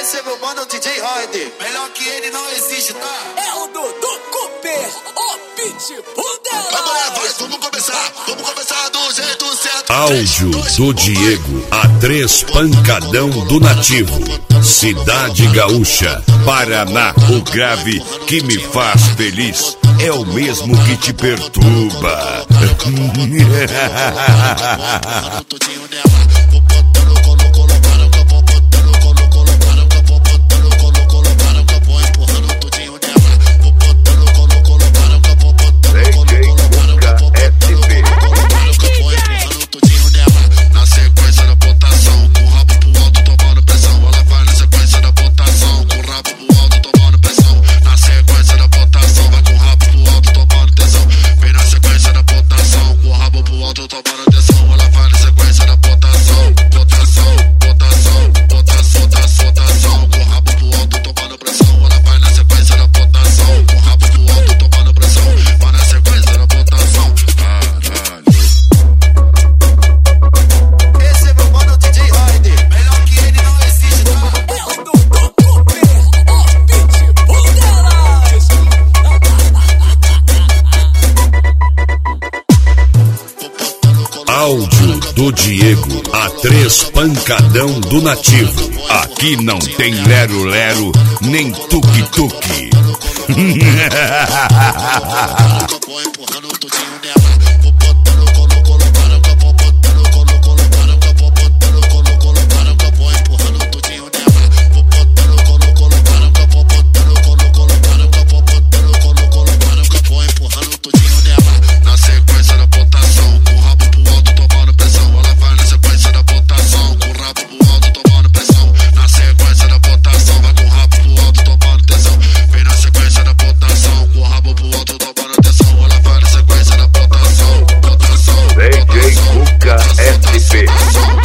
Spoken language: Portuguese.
Esse é meu mano DJ Raider. Melhor que ele não existe, tá? É o Dudu Cooper, o pitbull dela. Vamos começar do jeito certo. Áudio do Diego, a 3 pancadão do nativo. Cidade Gaúcha, Paraná. O grave que me faz feliz é o mesmo que te perturba. Áudio do Diego, a 3 pancadão do nativo. Aqui não tem lero-lero, nem tuque-tuque. DJ Cuca SP.